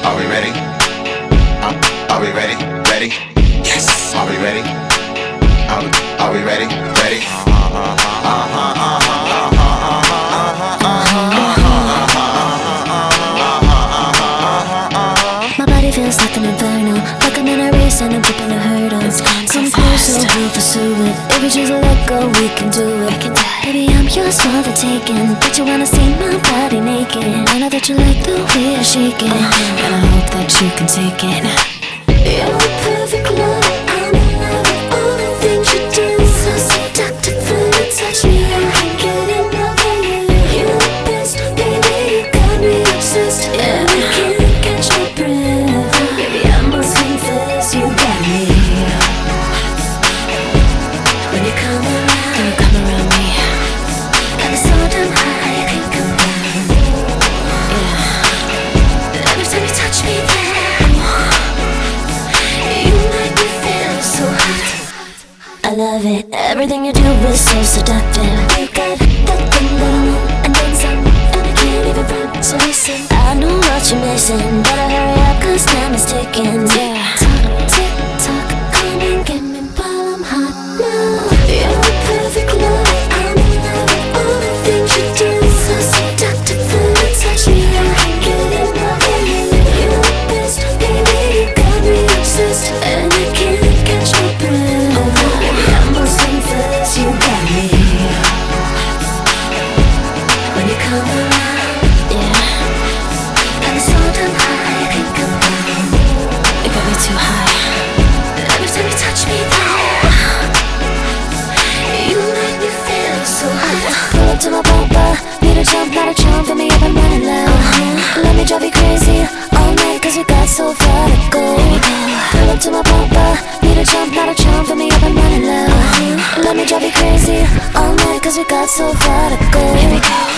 Are we ready? Are we ready? Ready? Yes. Are we ready? Are we ready? Ready? My body feels like an inferno, like I'm in a race and I'm keeping a hurdle. Come closer, we'll pursue it. If we choose to let go, we can do it. Baby, I'm yours for the taking, but you wanna see my body naked. I know that you like the way I shake it, and I hope that you can take it. You're a perfect love, I'm in love with all the things you do. So seductive when you touch me, I can't get enough of you. You're the best, baby, you got me obsessed, and I can't catch my breath. Baby, I'm losing fast, you got me. When you come around me, I'm so damn high, I can't come down. Yeah. Every time you touch me there, you make me feel so hot. I love it, everything you do is so seductive. You got that thing that I want, and then some, and I can't even run. So listen, I know what you're missing, better hurry up, cause time is ticking. Yeah. Tick tock, come and get me while I'm hot now. You're a perfect love, I'm in love with all the things you do. So seductive when you touch me, I can't get enough of you. You're the best, baby, you got me obsessed, and I can't catch my breath. Oh, baby, I'm losing fast, you got me. When you come around, yeah, I'm so damn high, I can't come down. You got me too high. Every time you touch me there, you make me feel so hot. Pull up to my bumper, need a jump, not a jump for me up and running loud. Let me drive you crazy all night, cause we got so far to go. Pull up to my bumper, need a jump, not a jump for me up and running loud. Let me drive you crazy all night, cause we got so far to go. Here we go.